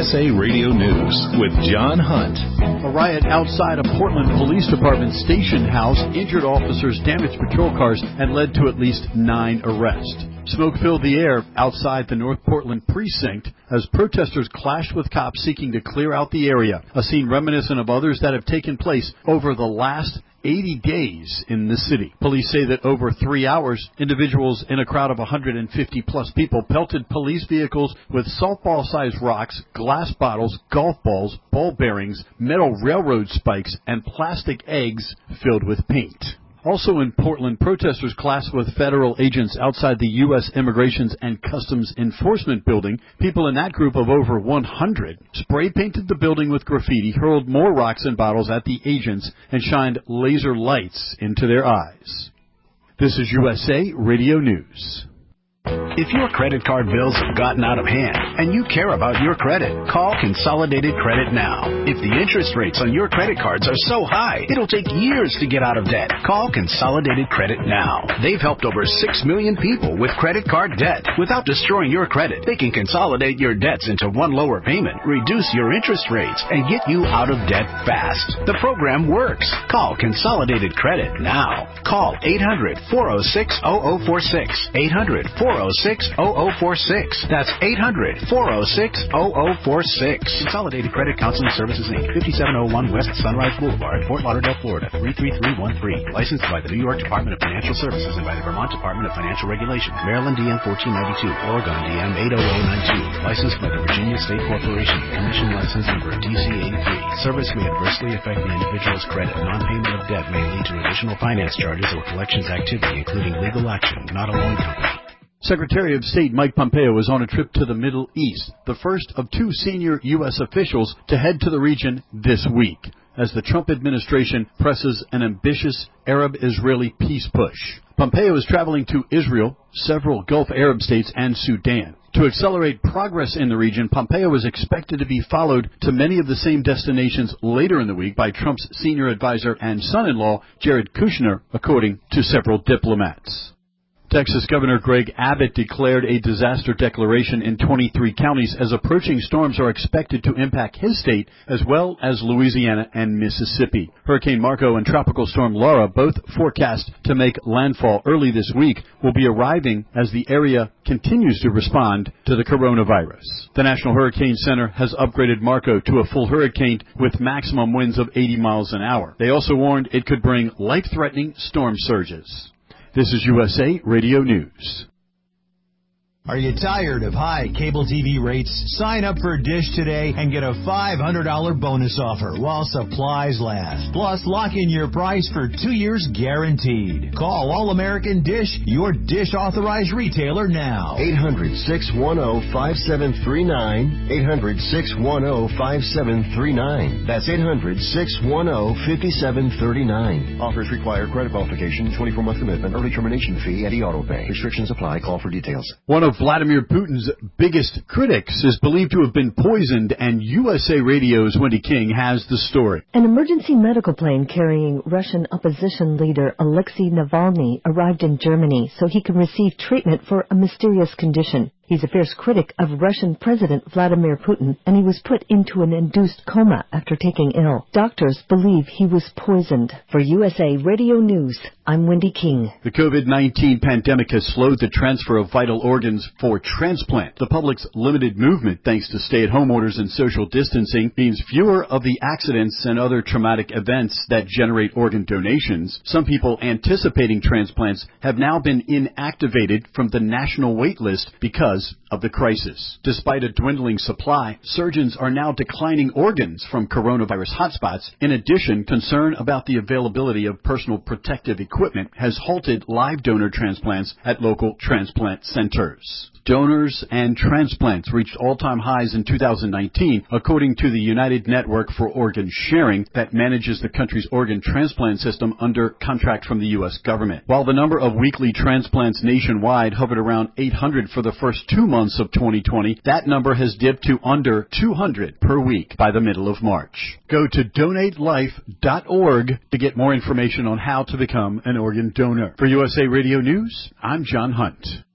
USA Radio News with John Hunt. A riot outside a Portland Police Department station house injured officers, damaged patrol cars, and led to at least 9 arrests. Smoke filled the air outside the North Portland precinct as protesters clashed with cops seeking to clear out the area, a scene reminiscent of others that have taken place over the last 80 days in the city. Police say that over 3 hours, individuals in a crowd of 150-plus people pelted police vehicles with softball-sized rocks, glass bottles, golf balls, ball bearings, metal railroad spikes, and plastic eggs filled with paint. Also in Portland, protesters clashed with federal agents outside the U.S. Immigrations and Customs Enforcement building. People in that group of over 100 spray-painted the building with graffiti, hurled more rocks and bottles at the agents, and shined laser lights into their eyes. This is USA Radio News. If your credit card bills have gotten out of hand and you care about your credit, call Consolidated Credit now. If the interest rates on your credit cards are so high, it'll take years to get out of debt. Call Consolidated Credit now. They've helped over 6 million people with credit card debt. Without destroying your credit, they can consolidate your debts into one lower payment, reduce your interest rates, and get you out of debt fast. The program works. Call Consolidated Credit now. Call 800-406-0046. 800-406-0046. That's 800-406-0046. Consolidated Credit Counseling Services, Inc., 5701 West Sunrise Boulevard, Fort Lauderdale, Florida, 33313. Licensed by the New York Department of Financial Services and by the Vermont Department of Financial Regulation. Maryland DM 1492, Oregon DM 80092. Licensed by the Virginia State Corporation. Commission license number DC83. Service may adversely affect the individual's credit. Non-payment of debt may lead to additional finance charges or collections activity, including legal action, not a loan company. Secretary of State Mike Pompeo is on a trip to the Middle East, the first of 2 senior U.S. officials to head to the region this week, as the Trump administration presses an ambitious Arab-Israeli peace push. Pompeo is traveling to Israel, several Gulf Arab states, and Sudan. To accelerate progress in the region, Pompeo is expected to be followed to many of the same destinations later in the week by Trump's senior advisor and son-in-law, Jared Kushner, according to several diplomats. Texas Governor Greg Abbott declared a disaster declaration in 23 counties as approaching storms are expected to impact his state as well as Louisiana and Mississippi. Hurricane Marco and Tropical Storm Laura, both forecast to make landfall early this week, will be arriving as the area continues to respond to the coronavirus. The National Hurricane Center has upgraded Marco to a full hurricane with maximum winds of 80 miles an hour. They also warned it could bring life-threatening storm surges. This is USA Radio News. Are you tired of high cable TV rates? Sign up for Dish today and get a $500 bonus offer while supplies last. Plus, lock in your price for 2 years guaranteed. Call All-American Dish, your Dish authorized retailer now. 800-610-5739. 800-610-5739. That's 800-610-5739. Offers require credit qualification, 24-month commitment, early termination fee, and auto pay. Restrictions apply. Call for details. One of Vladimir Putin's biggest critics is believed to have been poisoned, and USA Radio's Wendy King has the story. An emergency medical plane carrying Russian opposition leader Alexei Navalny arrived in Germany so he can receive treatment for a mysterious condition. He's a fierce critic of Russian President Vladimir Putin, and he was put into an induced coma after taking ill. Doctors believe he was poisoned. For USA Radio News, I'm Wendy King. The COVID-19 pandemic has slowed the transfer of vital organs for transplant. The public's limited movement, thanks to stay-at-home orders and social distancing, means fewer of the accidents and other traumatic events that generate organ donations. Some people anticipating transplants have now been inactivated from the national wait list because of the crisis. Despite a dwindling supply, surgeons are now declining organs from coronavirus hotspots. In addition, concern about the availability of personal protective equipment has halted live donor transplants at local transplant centers. Donors and transplants reached all-time highs in 2019, according to the United Network for Organ Sharing that manages the country's organ transplant system under contract from the U.S. government. While the number of weekly transplants nationwide hovered around 800 for the first 2 months of 2020, that number has dipped to under 200 per week by the middle of March. Go to donatelife.org to get more information on how to become an organ donor. For USA Radio News, I'm John Hunt.